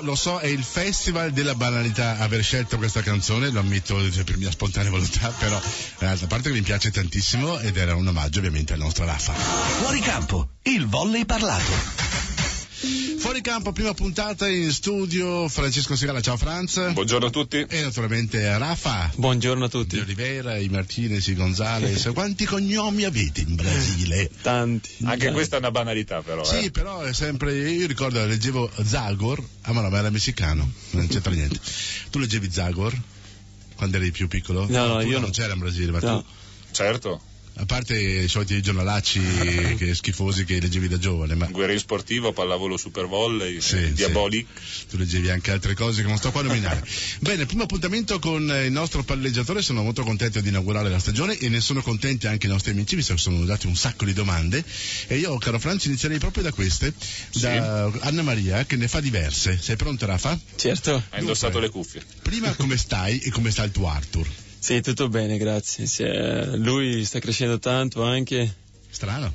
lo so, è il festival della banalità aver scelto questa canzone, lo ammetto per mia spontanea volontà, però d'altra parte che mi piace tantissimo ed era un omaggio ovviamente al nostro Raffa. Fuori campo, il volley parlato. Fuori campo, prima puntata in studio, Francesco Sigala, ciao Franz. Buongiorno a tutti. E naturalmente Raffa. Buongiorno a tutti. Di Oliveira, i Martinez, i Gonzales. Quanti cognomi avete in Brasile? Tanti. Anche questa è una banalità però. Sì, però è sempre, io ricordo, leggevo Zagor, ma no, ma era messicano, non c'entra niente. Tu leggevi Zagor quando eri più piccolo? No, io non c'era in Brasile, ma no. tu? Certo. A parte i soliti giornalacci che schifosi che leggevi da giovane, ma Guerriero sportivo, pallavolo super volley, sì, Diabolic. Sì. Tu leggevi anche altre cose che non sto qua a nominare. Bene, primo appuntamento con il nostro palleggiatore, sono molto contento di inaugurare la stagione e ne sono contenti anche i nostri amici, visto che sono dati un sacco di domande e io, caro Franz, inizierei proprio da queste, da Anna Maria che ne fa diverse. Sei pronta, Rafa? Certo. Ha indossato le cuffie. Prima come stai e come sta il tuo Arthur? Sì, tutto bene, grazie. Lui sta crescendo tanto anche. Strano.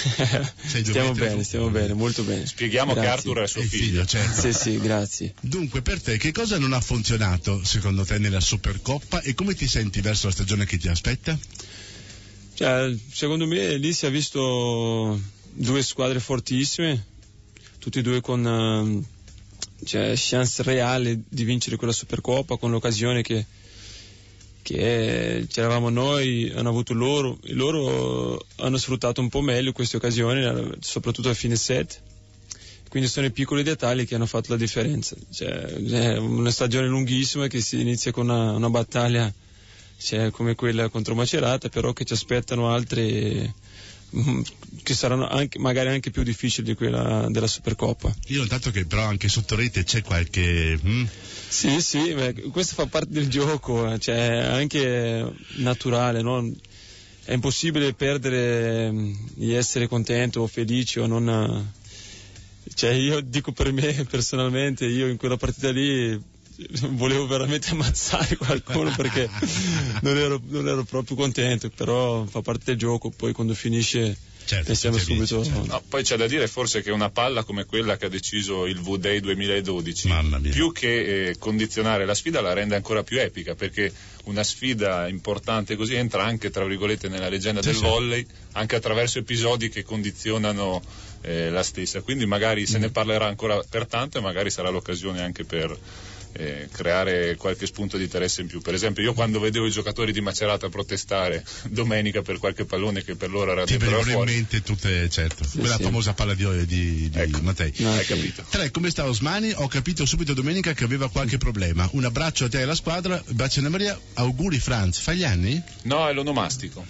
Stiamo bene, molto bene. Spieghiamo grazie. Che Arthur è suo figlio, certo. Sì, grazie. Dunque, per te che cosa non ha funzionato secondo te nella Supercoppa e come ti senti verso la stagione che ti aspetta? Secondo me lì si è visto due squadre fortissime, tutti e due con chance reale di vincere quella Supercoppa, con l'occasione che c'eravamo noi, hanno avuto loro, e loro hanno sfruttato un po' meglio queste occasioni, soprattutto a fine set. Quindi sono i piccoli dettagli che hanno fatto la differenza. È una stagione lunghissima che si inizia con una battaglia come quella contro Macerata, però che ci aspettano altre che saranno magari anche più difficili di quella della Supercoppa. Io ho notato che però anche sotto rete c'è qualche Sì, questo fa parte del gioco, anche naturale, no? È impossibile perdere di essere contento o felice o non. Io dico per me personalmente, io in quella partita lì volevo veramente ammazzare qualcuno perché non ero proprio contento, però fa parte del gioco, poi quando finisce pensiamo subito. No, poi c'è da dire forse che una palla come quella che ha deciso il V-Day 2012, più che condizionare la sfida, la rende ancora più epica, perché una sfida importante così entra anche, tra virgolette, nella leggenda del volley, anche attraverso episodi che condizionano la stessa, quindi magari se ne parlerà ancora per tanto e magari sarà l'occasione anche per creare qualche spunto di interesse in più. Per esempio, io quando vedevo i giocatori di Macerata protestare domenica per qualche pallone che per loro era dentro fuori, in mente tutte, certo, quella famosa palla di ecco, Mattei. Hai capito. Come sta Osmani? Ho capito subito domenica che aveva qualche problema. Un abbraccio a te e alla squadra, bacio Anna Maria, auguri Franz. Fa gli anni? No, è l'onomastico.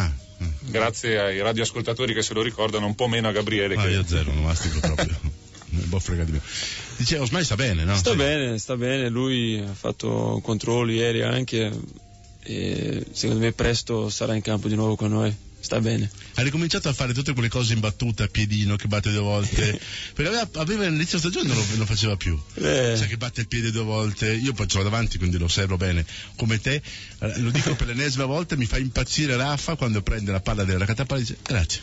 Grazie ai radioascoltatori che se lo ricordano, un po' meno a Gabriele. Io zero, onomastico proprio. Un po' frega di me. Dice, Osmani sta bene, no? Sta bene, lui ha fatto controlli ieri anche e secondo me presto sarà in campo di nuovo con noi. Sta bene. Ha ricominciato a fare tutte quelle cose in battuta, a piedino, che batte 2 volte. Perché aveva all'inizio stagione non lo faceva più. Che batte il piede 2 volte. Io poi ce l'ho davanti, quindi lo osservo bene. Come te, lo dico per l'ennesima volta, mi fa impazzire Raffa quando prende la palla della catapalla e dice grazie.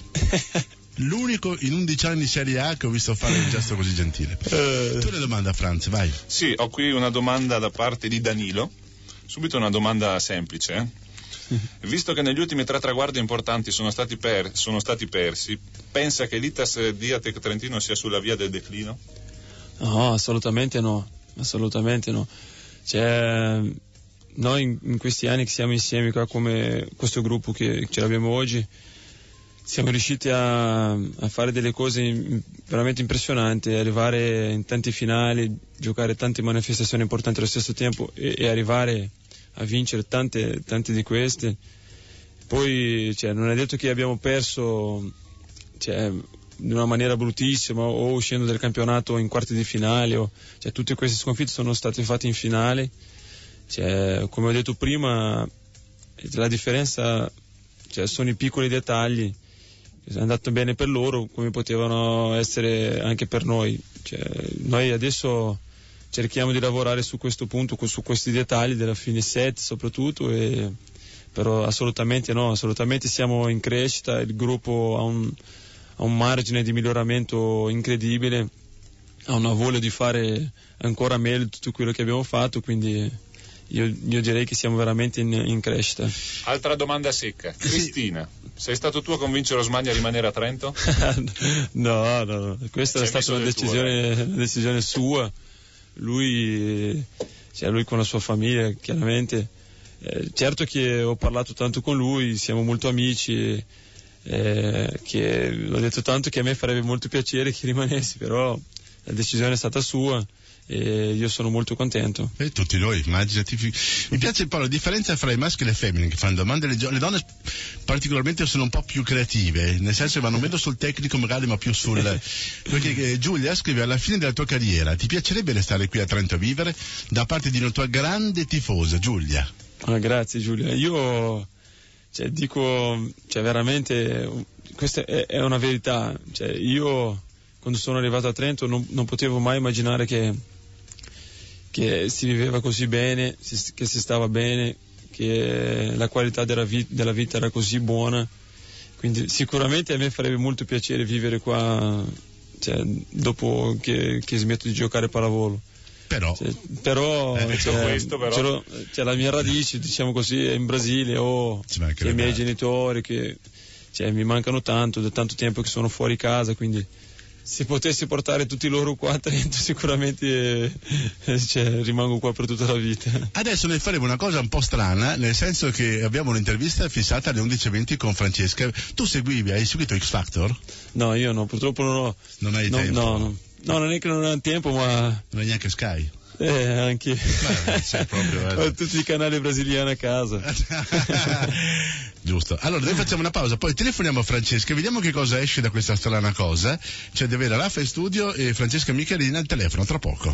L'unico in 11 anni di Serie A che ho visto fare un gesto così gentile. Tu una domanda, Franz, vai. Sì, ho qui una domanda da parte di Danilo. Subito una domanda semplice. Visto che negli ultimi 3 traguardi importanti sono stati persi, pensa che l'Itas Diatec Trentino sia sulla via del declino? No, assolutamente no. Noi in questi anni che siamo insieme qua come questo gruppo che ce l'abbiamo oggi, siamo riusciti a fare delle cose veramente impressionanti, arrivare in tanti finali, giocare tante manifestazioni importanti allo stesso tempo e arrivare a vincere tante di queste. Poi non è detto che abbiamo perso in una maniera bruttissima o uscendo dal campionato in quarti di finale tutte queste sconfitte sono state fatte in finale. Come ho detto prima, la differenza sono i piccoli dettagli. È andato bene per loro come potevano essere anche per noi. Noi adesso cerchiamo di lavorare su questo punto, su questi dettagli della fine set soprattutto, però assolutamente siamo in crescita, il gruppo ha un margine di miglioramento incredibile ha una voglia di fare ancora meglio tutto quello che abbiamo fatto, quindi io direi che siamo veramente in crescita. Altra domanda secca. Cristina, sei stato tu a convincere Osmani a rimanere a Trento? No, questa è stata una decisione sua. Lui con la sua famiglia, chiaramente. Certo che ho parlato tanto con lui, siamo molto amici, che l'ho detto tanto che a me farebbe molto piacere che rimanesse, però la decisione è stata sua e io sono molto contento. E tutti noi, immaginati. Mi piace poi la differenza fra i maschi e le femmine che fanno domande. Le donne particolarmente sono un po' più creative, nel senso che vanno meno sul tecnico magari, ma più sul... Perché Giulia scrive: alla fine della tua carriera ti piacerebbe restare qui a Trento a vivere? Da parte di una tua grande tifosa, Giulia. Grazie Giulia, io dico veramente, questa è una verità, io quando sono arrivato a Trento non potevo mai immaginare che si viveva così bene, che si stava bene, che la qualità della vita era così buona, quindi sicuramente a me farebbe molto piacere vivere qua, dopo che smetto di giocare pallavolo. Però la mia radice, diciamo così, è in Brasile, i miei genitori che mi mancano tanto, da tanto tempo che sono fuori casa, quindi se potessi portare tutti loro qua a Trento sicuramente rimango qua per tutta la vita. Adesso ne faremo una cosa un po' strana, nel senso che abbiamo un'intervista fissata alle 11:20 con Francesca. Tu hai seguito X Factor? No, io no, purtroppo non ho. Non hai tempo? No, non è che non ho tempo, ma... Non hai neanche Sky? Anche. Proprio, ho tutti i canali brasiliani a casa. Giusto. Allora, noi facciamo una pausa, poi telefoniamo a Francesca e vediamo che cosa esce da questa strana cosa. Cioè di avere Raffa in studio e Francesca Michelini al telefono, tra poco.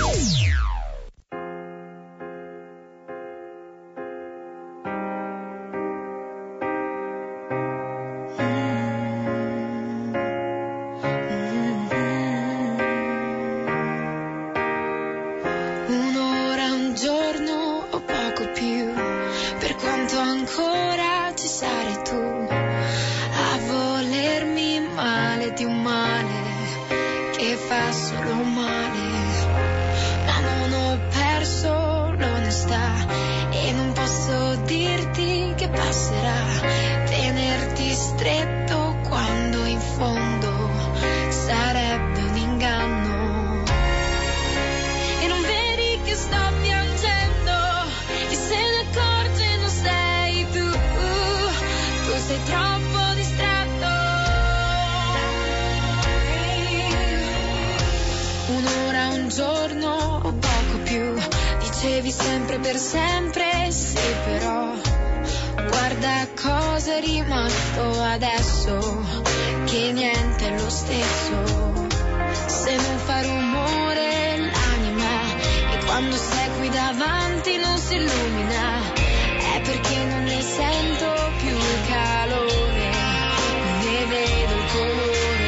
Sempre per sempre, sì, però guarda cosa è rimasto adesso, che niente è lo stesso. Se non fa rumore l'anima e quando sei qui davanti non si illumina, è perché non ne sento più il calore, non ne vedo il colore.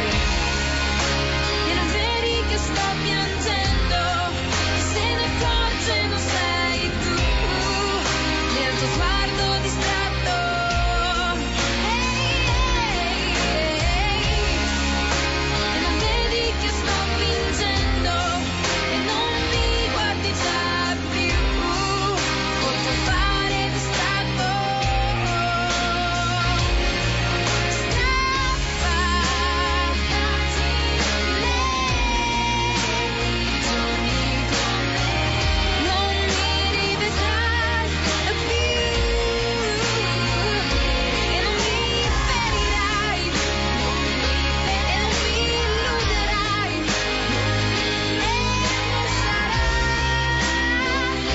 E non vedi che sto piangendo, che se ne accorge non sei tu, nel tuo sguardo distratto. Hey, hey, hey. E non vedi che sto fingendo e non mi guardi già più, col tuo fare distratto. Non mi rivedrai più e non mi ferirai e non mi illuderai e non sarai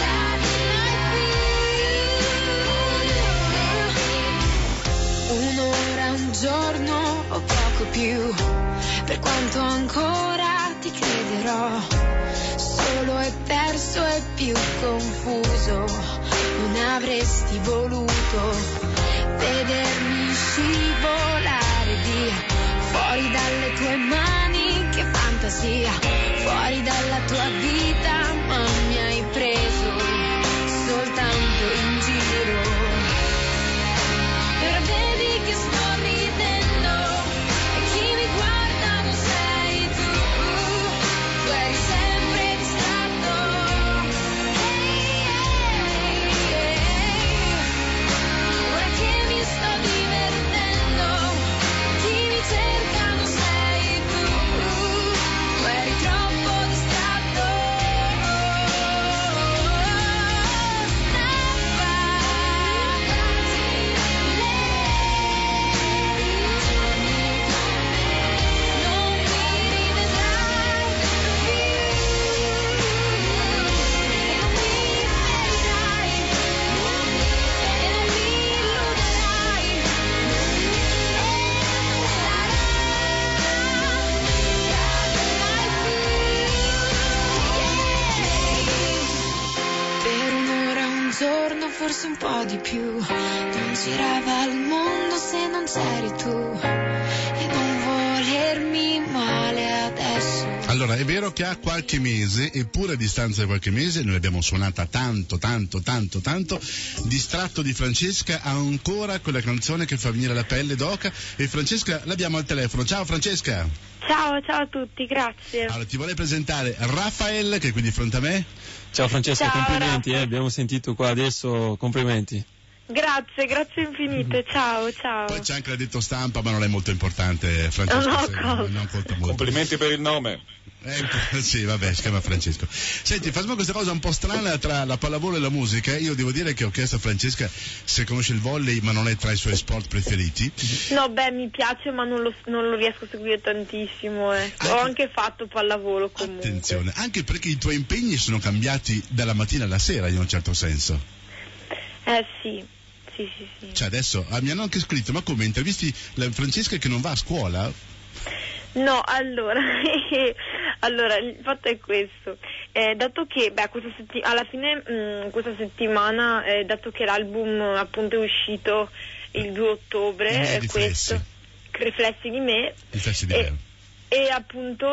mai più. Un'ora, un giorno o poco più, per quanto ancora ti crederò, solo e perso e più confuso, non avresti voluto vedermi scivolare via, fuori dalle tue mani, che fantasia, fuori dalla tua vita, ma mi hai preso soltanto in giro. Ora vedi che sto ridendo e chi mi guarda non sei tu, giorno, forse un po' di più. Non girava il mondo se non c'eri tu, e non volermi male adesso. Allora, è vero che ha qualche mese, eppure a distanza di qualche mese noi l'abbiamo suonata tanto, distratto di Francesca, ha ancora quella canzone che fa venire la pelle d'oca, e Francesca l'abbiamo al telefono. Ciao Francesca! Ciao a tutti, grazie. Allora, ti vorrei presentare Rafael, che è qui di fronte a me. Ciao Francesca, ciao, complimenti, abbiamo sentito qua adesso, complimenti. Grazie infinite, ciao. Poi c'è anche l'addetto stampa, ma non è molto importante, Francesca. Non conta molto. Complimenti per il nome. Sì, vabbè, si chiama Francesco. Senti, facciamo questa cosa un po' strana tra la pallavolo e la musica. Io devo dire che ho chiesto a Francesca se conosce il volley, ma non è tra i suoi sport preferiti. No, mi piace, ma non lo riesco a seguire tantissimo. Ho anche fatto pallavolo comunque. Attenzione, anche perché i tuoi impegni sono cambiati dalla mattina alla sera, in un certo senso. Sì. Cioè adesso mi hanno anche scritto, ma come, intervisti la Francesca che non va a scuola? No, allora il fatto è questo, dato che alla fine questa settimana, dato che l'album appunto è uscito il 2 ottobre, questo Riflessi di me, e appunto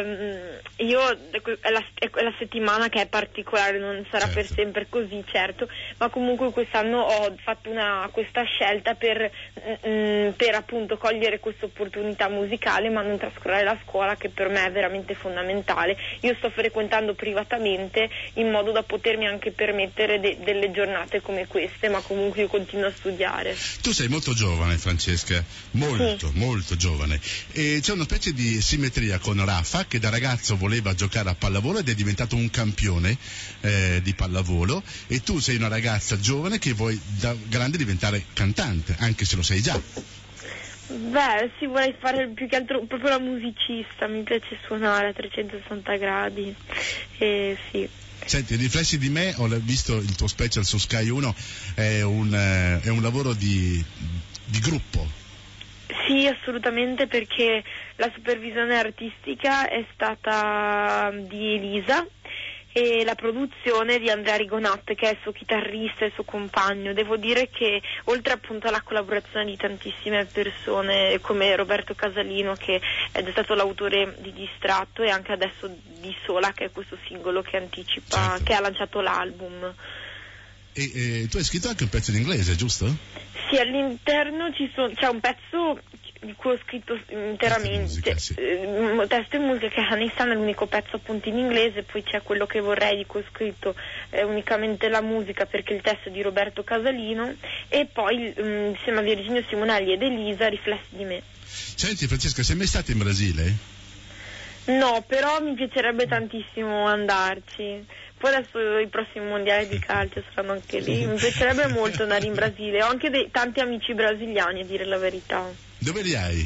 io è la settimana che è particolare, non sarà per sempre così, certo, ma comunque quest'anno ho fatto questa scelta per appunto cogliere questa opportunità musicale, ma non trascurare la scuola, che per me è veramente fondamentale. Io sto frequentando privatamente in modo da potermi anche permettere delle giornate come queste, ma comunque io continuo a studiare. Tu sei molto giovane, Francesca, molto giovane, e c'è una specie di simmetria con Rafa, che da ragazzo voleva giocare a pallavolo ed è diventato un campione di pallavolo, e tu sei una ragazza giovane che vuoi da grande diventare cantante, anche se lo sei già. Sì, vorrei fare più che altro proprio la musicista, mi piace suonare a 360 gradi, sì. Senti, Riflessi di me, ho visto il tuo special su Sky 1, è un lavoro di gruppo. Sì, assolutamente, perché la supervisione artistica è stata di Elisa e la produzione di Andrea Rigonat, che è il suo chitarrista e il suo compagno. Devo dire che oltre appunto alla collaborazione di tantissime persone come Roberto Casalino, che è stato l'autore di Distratto, e anche adesso di Sola, che è questo singolo che anticipa, che ha lanciato l'album. E tu hai scritto anche un pezzo in inglese, giusto? Sì, all'interno c'è un pezzo di cui ho scritto interamente testo e musica, che è Honey Sun, è l'unico pezzo appunto in inglese. Poi c'è Quello che vorrei, di cui ho scritto unicamente la musica, perché il testo è di Roberto Casalino, e poi insieme a Virginio Simonelli ed Elisa, Riflessi di me. Senti Francesca, sei mai stata in Brasile? No, però mi piacerebbe tantissimo andarci. Poi adesso i prossimi mondiali di calcio saranno anche lì. Mi piacerebbe molto andare in Brasile. Ho anche tanti amici brasiliani, a dire la verità. Dove li hai?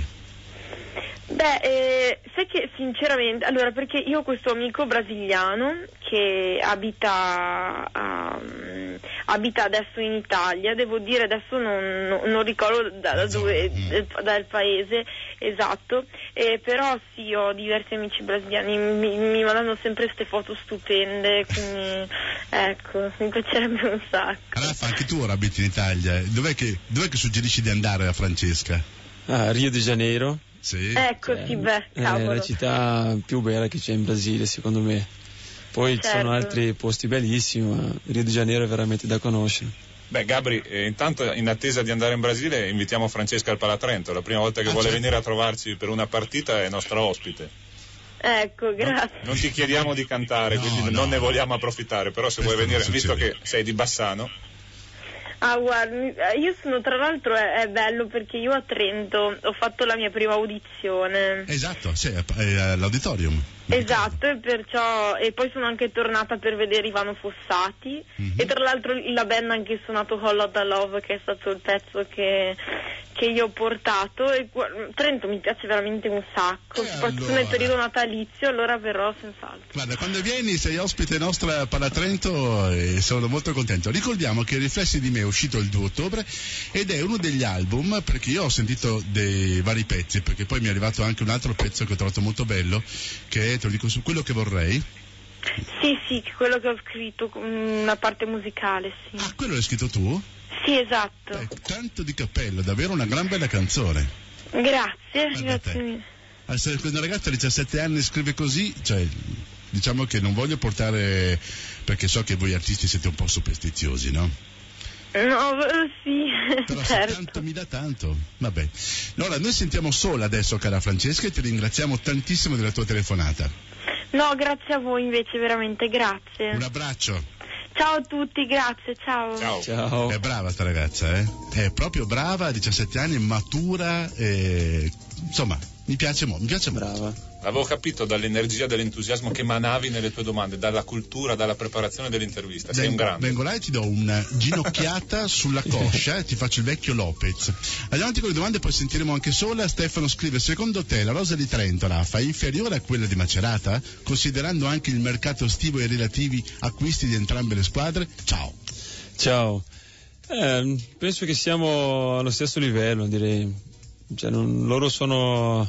Sai che sinceramente, allora, perché io ho questo amico brasiliano che abita adesso in Italia, devo dire adesso non ricordo dal paese esatto, però sì, ho diversi amici brasiliani, mi mandano sempre queste foto stupende, quindi ecco, mi piacerebbe un sacco. Rafa, anche tu ora abiti in Italia, dov'è che suggerisci di andare a Francesca? Rio de Janeiro. Sì. Ecco, cavolo. È la città più bella che c'è in Brasile, secondo me. Poi ci sono altri posti bellissimi, ma Rio de Janeiro è veramente da conoscere. Beh, Gabri, intanto in attesa di andare in Brasile invitiamo Francesca al Palatrento. La prima volta che vuole venire a trovarci per una partita è nostra ospite. Ecco, grazie. Non ti chiediamo di cantare, quindi non ne vogliamo approfittare, però se vuoi venire, visto che sei di Bassano. Guarda, io sono, tra l'altro è bello perché io a Trento ho fatto la mia prima audizione. Esatto, sì, all'auditorium. Esatto, e poi sono anche tornata per vedere Ivano Fossati, e tra l'altro la band ha anche suonato Whole Lotta Love, che è stato il pezzo che io ho portato, e Trento mi piace veramente un sacco, soprattutto nel periodo natalizio, allora verrò senz'altro. Guarda, quando vieni sei ospite nostra a Palatrento e sono molto contento. Ricordiamo che Riflessi di me è uscito il 2 ottobre ed è uno degli album, perché io ho sentito dei vari pezzi, perché poi mi è arrivato anche un altro pezzo che ho trovato molto bello, che è, te lo dico, su Quello che vorrei. Sì, quello che ho scritto, una parte musicale, sì. Ah, quello l'hai scritto tu? Sì, esatto. Tanto di cappello, davvero una gran bella canzone. Grazie mille. Se una ragazza di 17 anni scrive così, cioè, diciamo che non voglio portare, perché so che voi artisti siete un po' superstiziosi, no? No, sì, però certo. Tanto mi dà tanto, vabbè. Allora, noi sentiamo solo adesso, cara Francesca, e ti ringraziamo tantissimo della tua telefonata. No, grazie a voi invece, veramente, grazie. Un abbraccio. Ciao a tutti, grazie, ciao. Ciao. È brava sta ragazza, È proprio brava, a 17 anni, matura, insomma, mi piace molto. Brava. L'avevo capito dall'energia, dall'entusiasmo che emanavi nelle tue domande, dalla cultura, dalla preparazione dell'intervista. Sei un grande. Vengo là e ti do una ginocchiata sulla coscia e ti faccio il vecchio Lopez. Andiamo avanti con le domande, poi sentiremo anche sola. Stefano scrive: secondo te la rosa di Trento, Raffa, è inferiore a quella di Macerata? Considerando anche il mercato estivo e i relativi acquisti di entrambe le squadre? Ciao. Penso che siamo allo stesso livello, direi. Cioè, loro sono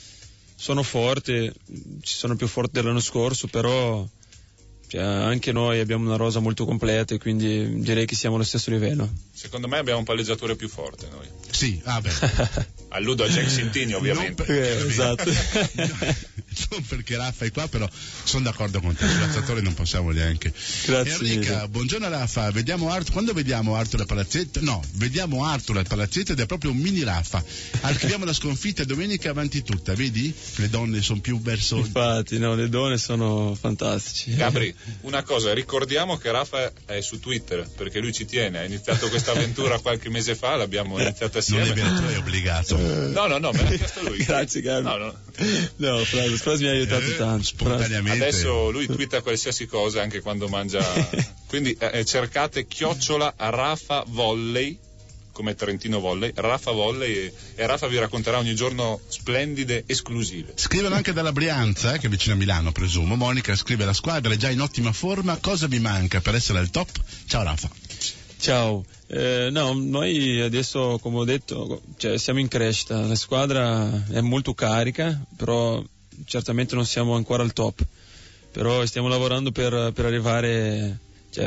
forti, ci sono più forti dell'anno scorso, però cioè, anche noi abbiamo una rosa molto completa e quindi direi che siamo allo stesso livello. Secondo me abbiamo un palleggiatore più forte noi. Sì, Alludo a Jack Sintini, ovviamente. Esatto. Non perché Raffa è qua, però sono d'accordo con te, sull'alzatore non possiamo neanche. Grazie. Enrica, buongiorno Raffa, quando vediamo Arthur al palazzetto? No, vediamo Arthur al palazzetto ed è proprio un mini Raffa. Archiviamo la sconfitta domenica avanti tutta, vedi? Le donne sono più verso... Infatti, no, le donne sono fantastici. Gabri, una cosa, ricordiamo che Raffa è su Twitter, perché lui ci tiene, ha iniziato questa avventura qualche mese fa, l'abbiamo iniziata assieme. Non è vero, tu hai obbligato. No, me l'ha chiesto lui. Grazie, Gabri. No, Fras mi ha aiutato tanto. Spontaneamente. Adesso lui twitta qualsiasi cosa, anche quando mangia. Quindi cercate @Raffa Volley, come Trentino Volley, Raffa Volley, e Raffa vi racconterà ogni giorno splendide esclusive. Scrivono anche dalla Brianza, che è vicino a Milano, presumo. Monica scrive: la squadra è già in ottima forma, cosa vi manca per essere al top? Ciao Raffa. Ciao. No, noi adesso, come ho detto, siamo in crescita, la squadra è molto carica, però certamente non siamo ancora al top, però stiamo lavorando per arrivare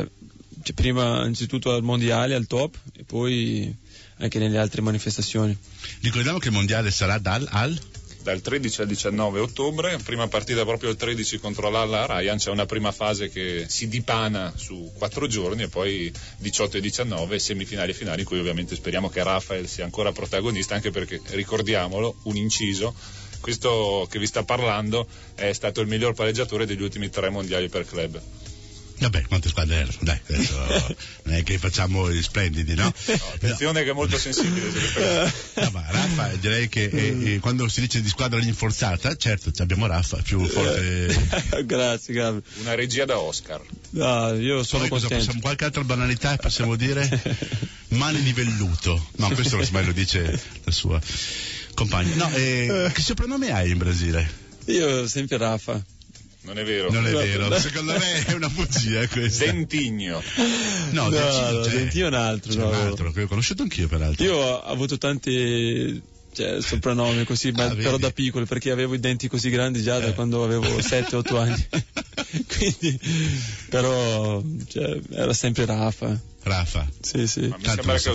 prima innanzitutto al mondiale, al top, e poi anche nelle altre manifestazioni. Ricordiamo che il mondiale sarà dal 13 al 19 ottobre, prima partita proprio il 13 contro l'Al Ryan, c'è una prima fase che si dipana su 4 giorni e poi 18 e 19 semifinali e finali, in cui ovviamente speriamo che Rafael sia ancora protagonista, anche perché, ricordiamolo, un inciso, questo che vi sta parlando è stato il miglior palleggiatore degli ultimi 3 mondiali per club. Vabbè, quante squadre erano? Dai, adesso non è che facciamo gli splendidi, no? Attenzione che è molto sensibile. No, ma Raffa, direi che quando si dice di squadra rinforzata, certo, abbiamo Raffa più forte. Grazie, Gabri. Una regia da Oscar. No, io sono contento. Qualche altra banalità possiamo dire? Mani di velluto. No, questo ormai lo dice la sua compagna. No, che soprannome hai in Brasile? Io sempre Raffa. Non è vero. Non è vero, secondo me è una bugia questa. Dentigno. No, Dentigno è un altro. Un altro, che ho conosciuto anch'io peraltro. Io ho avuto tanti soprannomi così, però da piccolo, perché avevo i denti così grandi già da quando avevo 7-8 anni. Quindi, però era sempre Raffa. Raffa? Sì. Ma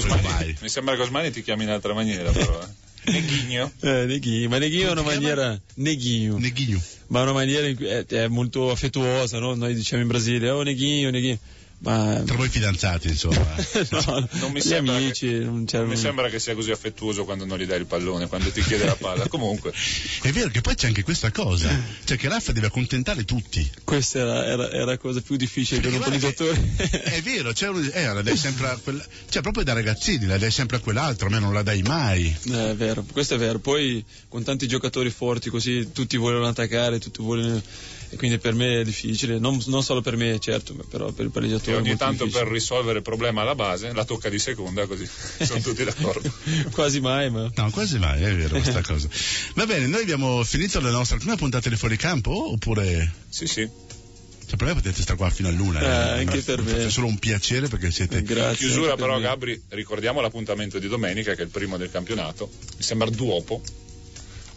mi sembra che Osmani ti chiami in altra maniera, però. Neghigno? Neghigno, ma Neghigno è una maniera. Neghigno. Ma è una maniera è molto affettuosa, no? Noi diciamo in Brasile, oh Neghigno. Ma tra voi fidanzati, insomma. No, non mi gli sembra amici, non mi sembra che sia così affettuoso quando non gli dai il pallone, quando ti chiede la palla. Comunque è vero che poi c'è anche questa cosa, cioè che Raffa deve accontentare tutti. Questa era la cosa più difficile per un palleggiatore. È vero, la dai sempre a proprio da ragazzini la dai sempre a quell'altro, a me non la dai mai. È vero, questo è vero. Poi con tanti giocatori forti così tutti vogliono attaccare, tutti vogliono, e quindi per me è difficile, non solo per me, certo, però per il palleggiatore. E ogni tanto difficile. Per risolvere il problema alla base la tocca di seconda, così sono tutti d'accordo. Quasi mai, ma. No, quasi mai, è vero questa cosa. Va bene, noi abbiamo finito la nostra prima puntata di Fuori Campo, oppure? Sì. Cioè, per me potete stare qua fino all'una. Anche per me. È solo un piacere perché siete. Grazie. In chiusura però, Gabri, ricordiamo l'appuntamento di domenica, che è il primo del campionato. Mi sembra dopo.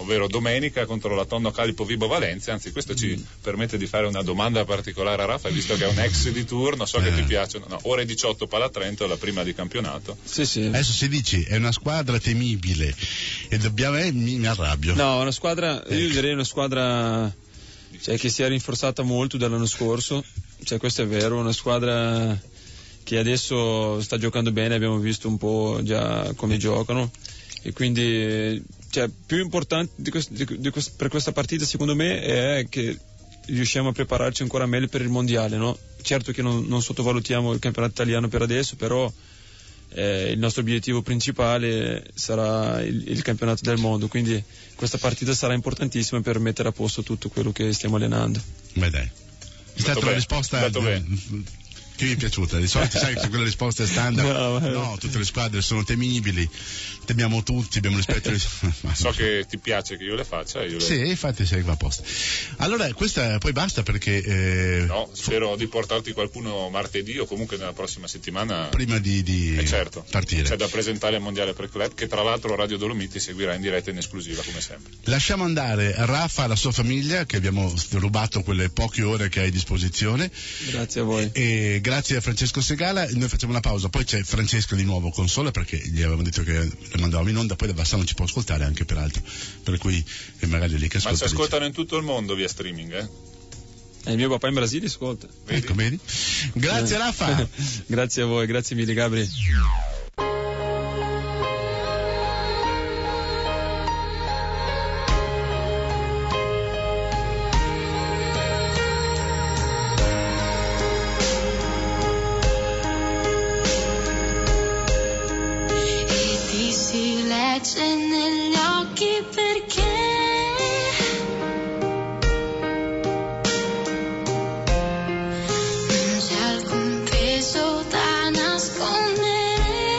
ovvero domenica contro la Tonno Calipo Vibo Valencia. Anzi, questo ci permette di fare una domanda particolare a Rafa, visto che è un ex di turno, so che ti piacciono. Ore 18 Palatrento, la prima di campionato. Sì. Adesso si dice è una squadra temibile e dobbiamo, mi arrabbio. No, una squadra, io direi una squadra che si è rinforzata molto dall'anno scorso, questo è vero, una squadra che adesso sta giocando bene, abbiamo visto un po' già come giocano, e quindi più importante per questa partita secondo me è che riusciamo a prepararci ancora meglio per il mondiale, no? Certo che non sottovalutiamo il campionato italiano per adesso, però il nostro obiettivo principale sarà il campionato del mondo, quindi questa partita sarà importantissima per mettere a posto tutto quello che stiamo allenando. Beh, dai, è stata la risposta che mi è piaciuta. Di solito sai che quella risposta è standard. No, tutte le squadre sono temibili, temiamo tutti, abbiamo rispetto. So che ti piace che io le faccia. Sì, infatti sei qua apposta. Allora, questa poi basta perché. No, spero di portarti qualcuno martedì o comunque nella prossima settimana. Prima di certo, partire. C'è da presentare al Mondiale per Club, che tra l'altro Radio Dolomiti seguirà in diretta in esclusiva come sempre. Lasciamo andare Rafa, la sua famiglia, che abbiamo rubato quelle poche ore che hai a disposizione. Grazie a voi. E grazie a Francesco Segala. Noi facciamo una pausa, poi c'è Francesco di nuovo console, perché gli avevamo detto che le mandavamo in onda, poi da Bassano ci può ascoltare anche peraltro, per cui magari lì che ascolta. Ma si ascoltano in tutto il mondo via streaming, il mio papà in Brasile ascolta. Ecco, vedi? Grazie Rafa. Grazie a voi, grazie mille Gabri. Si legge negli occhi perché non c'è alcun peso da nascondere.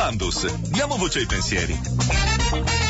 Pandus, diamo voce ai pensieri.